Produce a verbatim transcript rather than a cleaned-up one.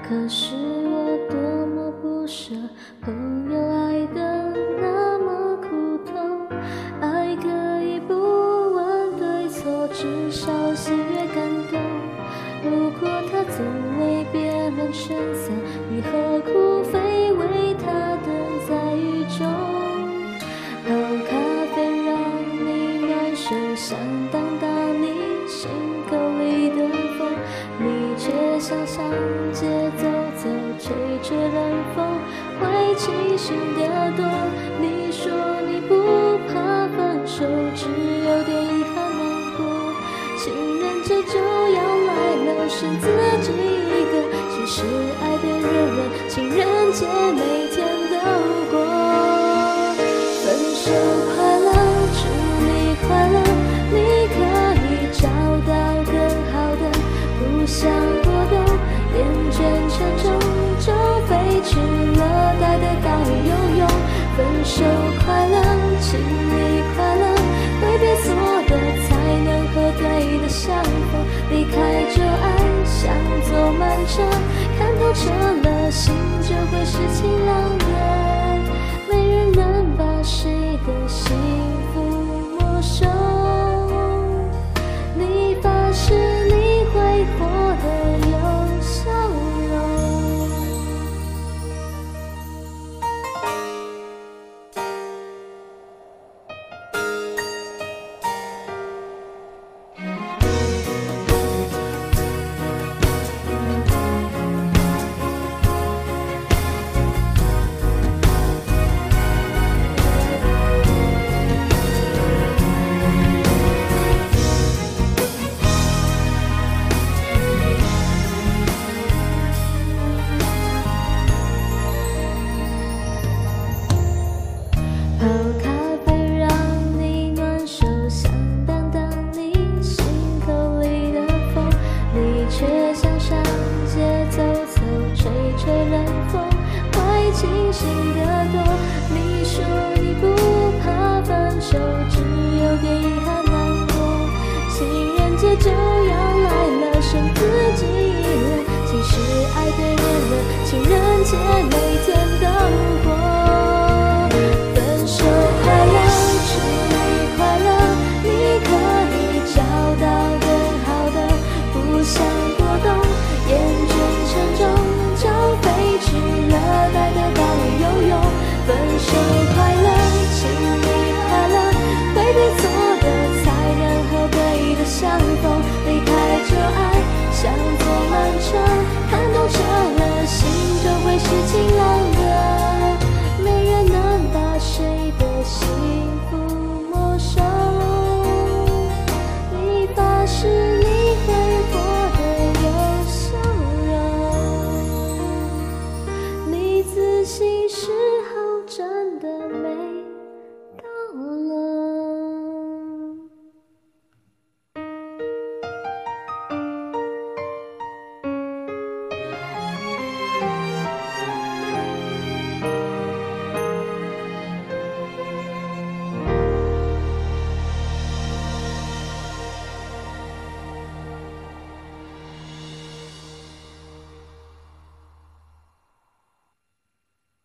可是我多么不舍，朋友爱得那么苦痛，爱可以不问对错，至少喜悦感动。如果他总为别人撑伞，你何苦非为他等在雨中？泡咖啡让你暖手，想挡挡你心口里的风，你却想向街走走，吹吹冷风，坏情绪的多。你说你不怕分手，只有点遗憾难过。情人节就要来了，剩自己一个，其实爱的人人情人节每天都过。分手快乐，祝你快乐，你可以找到更好的，不想过冬，厌倦沉重，就飞去热带的岛屿游泳。分手快乐，请你快乐，挥别错的才能和对的相逢，离开这爱像坐慢车，看透彻了，心就会是晴朗的。没人能把谁的幸福没收，你发誓你会活得有笑容。泡咖啡让你暖手，想挡挡你心口里的风，你却想上街走走，吹吹冷风，坏清醒的冬。